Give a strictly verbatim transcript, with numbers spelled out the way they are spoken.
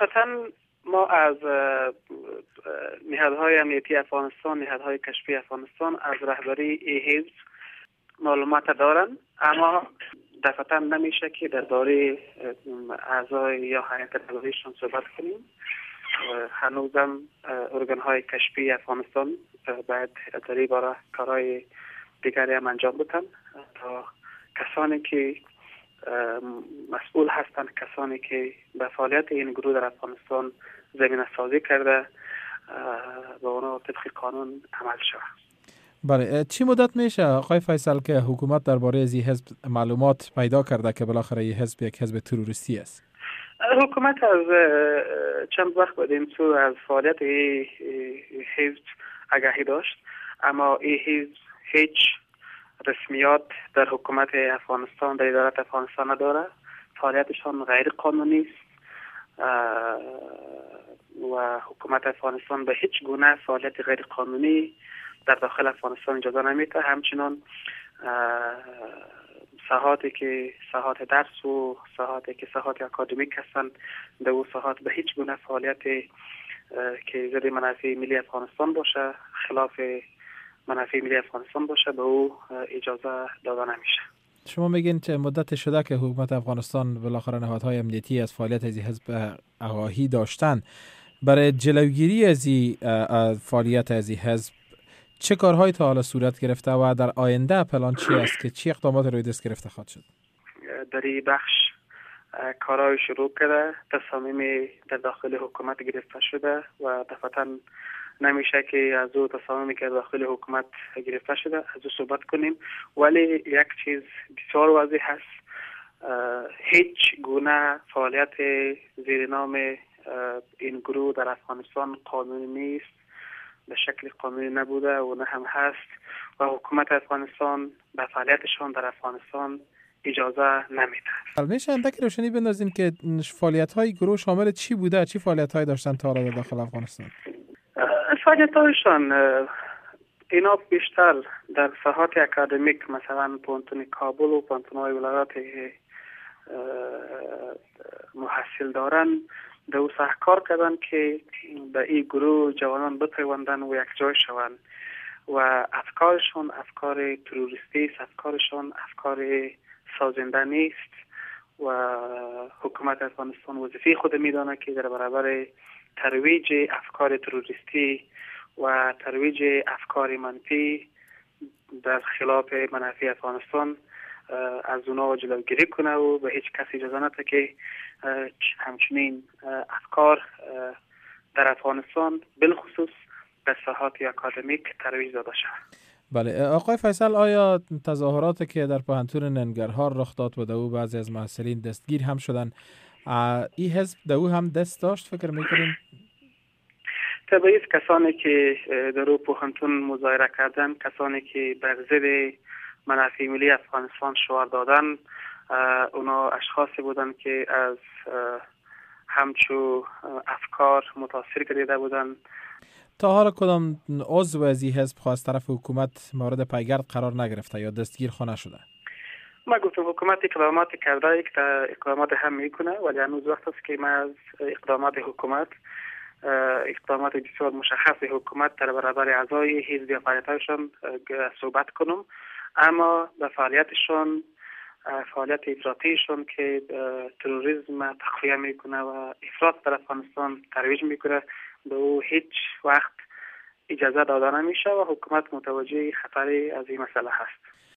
قاعدتا ما از نهادهای امنیتی افغانستان، نهادهای کشفی افغانستان از رهبری ای حزب معلومات دارن، اما دفعتا نمیشه که درباره اعضای یا هیئت نظاریشون صحبت کنیم. هنوزم ارگان های کشفی افغانستان باید در این باره کارهای دیگری هم انجام بدن تا کسانی که مسئول هستند، کسانی که به فعالیت این گروه در افغانستان زمینه سازی کرده به اونا طبق قانون عمل شود. بله، چی مدت میشه آقای فیصل که حکومت درباره از این حزب معلومات پیدا کرده که بالاخره این حزب یک حزب تروریستی است؟ حکومت از چند وقت بعد این سو از فعالیت این حزب آگاهی داشت، اما این حزب هیچ رسمیات در حکومت افغانستان، در ادارات افغانستان نداره. فعالیتشان غیر قانونی است و حکومت افغانستان به هیچ گونه فعالیت غیر قانونی در داخل افغانستان اجازه نمیده. همچنان ساحاتی که ساحات درس و ساحاتی که ساحات اکادمیک هستند، در اون ساحات به هیچ گونه فعالیت که ضد منافع ملی افغانستان باشه، خلاف منافع ملی افغانستان باشه، به او اجازه داده نمیشه. شما میگین چه مدت شده که حکومت افغانستان بالاخره نهادهای امنیتی از فعالیت از حزب آگاهی داشتن؟ برای جلوگیری از فعالیت از حزب چه کارهایی تا حالا صورت گرفته و در آینده پلان چی است که چی اقدامات روی دست گرفته خواهد شد؟ در این بخش کارهای شروع کرده، تصامیم در داخل حکومت گرفته شده و دفعتا نمیشه که از او تصامیمی که داخل حکومت گرفته شده از او صحبت کنیم، ولی یک چیز بسیار واضح هست، هیچ گونه فعالیت زیر نام این گروه در افغانستان قانونی نیست، به شکل قانونی نبوده و نه هم هست و حکومت افغانستان به فعالیتشان در افغانستان اجازه نمیده. میشه اندک روشنی بندازین که فعالیت‌های گروه شامل چی بوده، چی فعالیت‌هایی داشتن تا حالا در داخل افغانستان؟ فعالیت‌هایشان اینا بیشتر در ساحات اکادمیک، مثلا پانتون کابل و پانتون‌های ولایات محصل دارن، در او سحکار کردن که به این گروه جوانان بپیوندن و یک جای شوند و افکارشون افکار تروریستی است، افکارشون افکار سازنده نیست و حکومت افغانستان وظیفه خود میدانه که در برابر ترویج افکار تروریستی و ترویج افکار منفی در خلاف منافع افغانستان از اونا جلوگیری کنه و به هیچ کسی اجازه نده که همچنین افکار در افغانستان بالخصوص در ساحات اکادمیک ترویج داده شود. بله آقای فیصل، آیا تظاهراتی که در پوهنتون ننگرهار رخ داد و در او بعضی از محصلین دستگیر هم شدن، این حزب در او هم دست داشت فکر میکنین؟ طبعی کسانی که در او پوهنتون مظاهره کردن، کسانی که بر ضد منافع ملی افغانستان شعار دادن، اونا اشخاصی بودن که از همچو افکار متاثر گردیده بودن. تا حالا کدام عضو از این حزب خواست طرف حکومت مورد پیگرد قرار نگرفته یا دستگیر خانه شده؟ ما گفتم حکومت اقدامات کرده، یک اقدامات هم میکنه، ولی هنوز وقت است که ما از اقدامات حکومت، اقدامات بسیار مشخص حکومت در برابر اعضای حزب یا فعالیت‌هایشان صحبت کنم. اما به فعالیتشون، فعالیت افراطیشون که تروریسم تقویه میکنه و افراط در افغانستان ترویج میکنه، به او هیچ وقت اجازه داده نمیشه و حکومت متوجه خطری از این مسئله هست.